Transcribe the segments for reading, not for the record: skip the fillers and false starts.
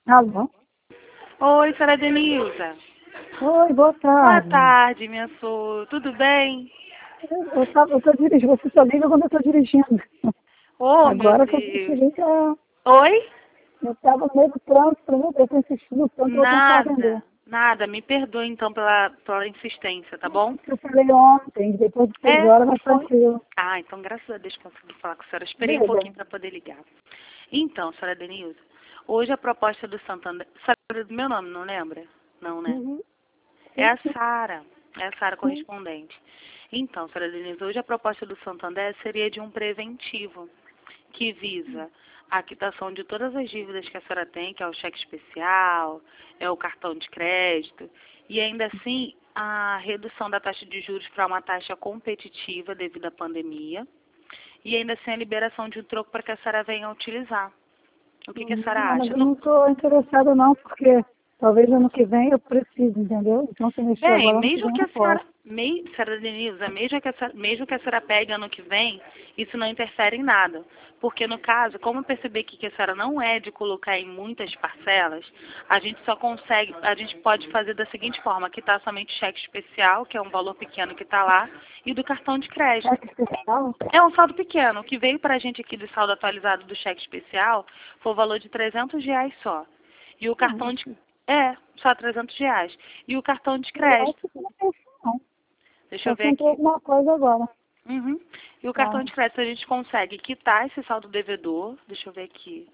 Alô? Oi, senhora Denilza. Oi, boa Boa tarde. tarde, minha sou. Tudo bem? Eu tô dirigindo, você só liga quando eu tô dirigindo. Oh, meu Agora que eu Deus. percebi que Oi? eu estava meio do trânsito, eu tô insistindo tanto, eu vou tentar atender. Nada. Me perdoe, então, pela insistência, tá bom? Eu falei ontem, depois de 6 horas, mas Foi. tranquilo. Ah, então, graças a Deus, consegui falar com a senhora. Esperei um Diga. pouquinho para poder ligar. Então, senhora Denilza, hoje a proposta do Santander... Sabe do meu nome, não lembra? Não, né? Uhum. É Sim, a sim, Sara. É a Sara sim. correspondente. Então, senhora Denilza, hoje a proposta do Santander seria de um preventivo, que visa a quitação de todas as dívidas que a senhora tem, que é o cheque especial, é o cartão de crédito, e ainda assim a redução da taxa de juros para uma taxa competitiva devido à pandemia, e ainda assim a liberação de um troco para que a senhora venha utilizar. O que a senhora Não, mas acha? eu não estou interessada não, porque talvez ano que vem eu precise, entendeu? Então se mexer Bem, agora, ano que mesmo vem eu que não a senhora, posso. senhora Denilza, mesmo que a senhora pegue ano que vem, isso não interfere em nada. Porque no caso, como eu percebi que a senhora não é de colocar em muitas parcelas, a gente só consegue, a gente pode fazer da seguinte forma, quitar somente o cheque especial, que é um valor pequeno que está lá, e do cartão de crédito. Cheque especial? É um saldo pequeno. O que veio para a gente aqui do saldo atualizado do cheque especial foi o valor de R$ 300 só. E o Não, cartão de... É, só R$ 300. E o cartão de eu crédito? acho que não tem isso não. Deixa eu Só se ver entrou aqui. alguma coisa agora. Uhum. E o Tá. cartão de crédito a gente consegue quitar esse saldo devedor. Deixa eu ver aqui.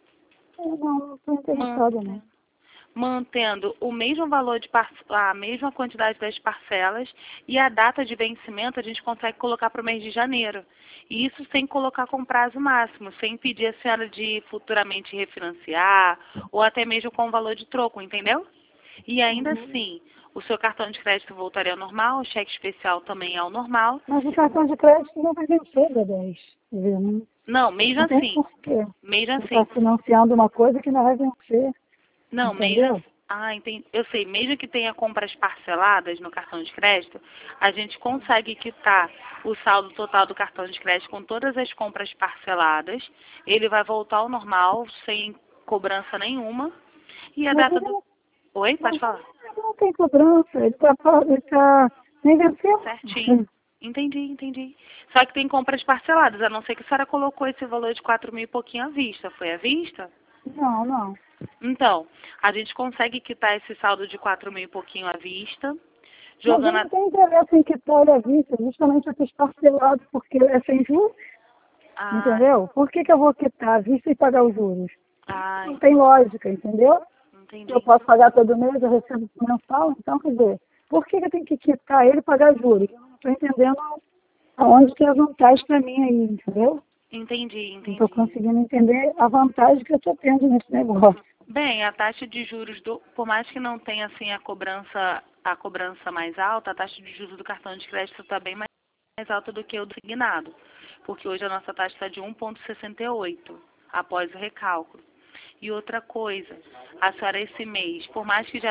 Não estou interessada, não. Mantendo, mantendo o mesmo valor a mesma quantidade das parcelas e a data de vencimento a gente consegue colocar para o mês de janeiro. E isso sem colocar com prazo máximo, sem impedir a senhora de futuramente refinanciar ou até mesmo com valor de troco, entendeu? E ainda Uhum. assim, o seu cartão de crédito voltaria ao normal, o cheque especial também ao normal. Mas o cartão de crédito não vai vencer, B10. Viu? Não, Não, mesmo não tem assim, porquê. mesmo Você está assim. financiando uma coisa que não vai vencer, Não, mesmo entendeu? assim. Ah, entendi. Eu sei, mesmo que tenha compras parceladas no cartão de crédito, a gente consegue quitar o saldo total do cartão de crédito com todas as compras parceladas. Ele vai voltar ao normal, sem cobrança nenhuma. E a Mas data ele do... não, Oi, pode mas falar. ele não tem cobrança, ele tá nem venceu. Certinho. Entendi, entendi. Só que tem compras parceladas, a não ser que a senhora colocou esse valor de 4.000 e pouquinho à vista. Foi à vista? Não, não. Então, a gente consegue quitar esse saldo de 4.000 e pouquinho à vista, Mas eu jogando não tenho interesse em quitar ele à vista, justamente eu fiz parcelado, porque é sem juros, Ah, entendeu? Por que eu vou quitar à vista e pagar os juros? ah, Não tem lógica, entendeu? Eu entendi. posso pagar todo mês, eu recebo mensal, então, quer dizer, por que eu tenho que quitar ele e pagar juros? Eu não estou entendendo aonde que é a vantagem para mim aí, entendeu? Entendi, Não estou entendi. conseguindo entender a vantagem que eu estou tendo nesse negócio. Bem, a taxa de juros por mais que não tenha assim a cobrança mais alta, a taxa de juros do cartão de crédito está bem mais alta do que o do signado, porque hoje a nossa taxa está de 1,68 após o recálculo. E outra coisa, a senhora esse mês, por mais que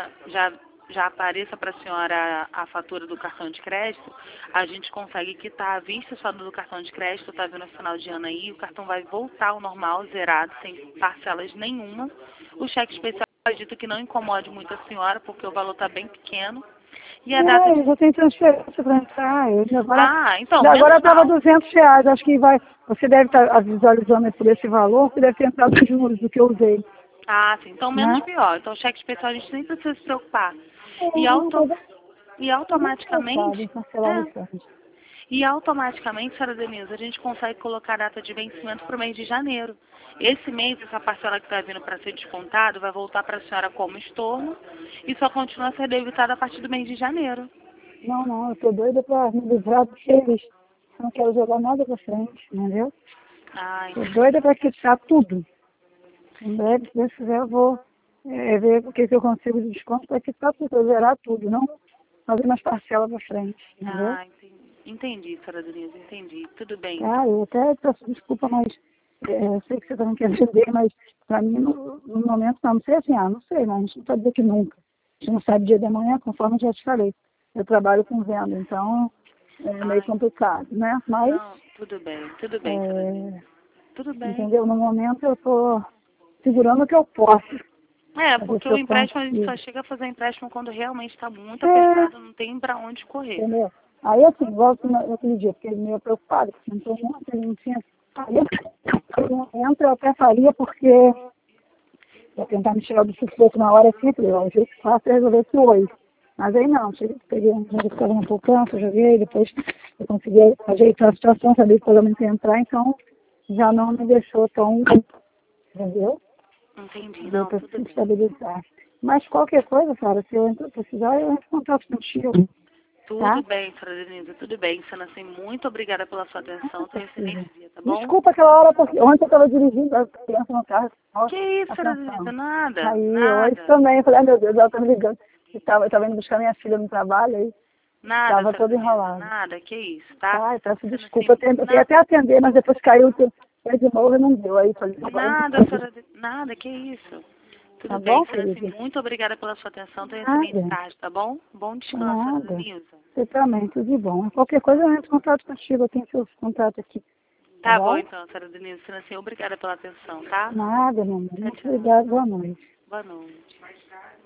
já apareça para a senhora a fatura do cartão de crédito, a gente consegue quitar à vista só do cartão de crédito, tá vendo no final de ano aí, o cartão vai voltar ao normal, zerado, sem parcelas nenhuma. O cheque especial, eu acredito que não incomode muito a senhora, porque o valor está bem pequeno. E a data É, de... eu já tenho transferência para entrar. Ah, então, Agora menos estava mal. R$ 200. Acho que vai. Você deve estar visualizando por esse valor, que deve ter entrado os juros do que eu usei, Ah, sim, então menos né? pior. Então, o cheque especial a gente nem precisa se preocupar. É, E, não auto, e estou nem interessada em automaticamente, cancelar é, isso antes. e automaticamente, senhora Denise, a gente consegue colocar a data de vencimento para o mês de janeiro. Esse mês, essa parcela que está vindo para ser descontado vai voltar para a senhora como estorno e só continua a ser debitada a partir do mês de janeiro. Não, não, eu estou doida para me livrar deles. Não quero jogar nada para frente, entendeu? Ah, Estou entendi. doida para quitar tudo. Em breve, se Deus quiser, eu vou ver o que eu consigo de desconto para quitar tudo, pra zerar tudo, não fazer mais parcela para frente, entendeu? Ah, entendi. Entendi, senhora Denise, entendi. Tudo bem, Tá, então. eu até peço desculpa, mas eu sei que você também quer vender, mas para mim, no momento, não sei assim, não sei, mas a gente não pode dizer que nunca. A gente não sabe dia de amanhã, conforme eu já te falei. Eu trabalho com venda, então é meio Ai, complicado, né? Mas, não, tudo bem, senhora Denise. Tudo bem. entendeu? No momento eu estou segurando o que eu posso. Porque o empréstimo, a gente só chega a fazer empréstimo quando realmente está muito É. apertado, não tem para onde correr. Entendeu? Aí, assim, volto naquele dia, porque ele meio preocupado, porque não tô muito, ele não tinha. Aí eu até faria, porque ia tentar me tirar do sufoco na hora assim, falei, ó, o jeito fácil é resolver isso hoje. Mas aí não, peguei um dinheiro que estava na poupança, joguei, depois eu consegui ajeitar a situação, sabia que o pagamento ia entrar, então já não me deixou tão, entendeu? Entendi, Deu não, para tudo se bem. estabilizar. Mas qualquer coisa, Sara, se eu precisar, eu entro em contato contigo. Tudo Tá? bem, senhora Denise, tudo bem. Sendo assim, muito obrigada pela sua atenção. Tenha um excelente dia, tá bom? Desculpa aquela hora, porque ontem eu estava dirigindo a criança no carro. Que isso, senhora Denise? Nada, Aí hoje nada. também, eu falei, ai meu Deus, ela tá me ligando. Eu tava indo buscar minha filha no trabalho, aí Nada, estava senhora todo Denise, enrolado. nada, que isso, tá? Ai, peço Sendo desculpa, eu assim, tentei até atender, mas depois caiu de novo e não deu. Aí falei, nada, senhora Denise, nada, que isso. tá Tudo bem, bom, sendo assim, querida? muito obrigada pela sua atenção. Tenha excelente Nada, tarde, tá bom? Bom descanso, senhora nada. Denise. Você também, tudo de bom. Qualquer coisa eu entro em contato contigo, eu tenho seus contatos aqui. Tá Tá bom, bom? então, senhora Denise. Sendo assim, obrigada pela atenção, tá? Nada, meu amor. Tchau, Muito tchau. obrigada, boa noite. Boa noite.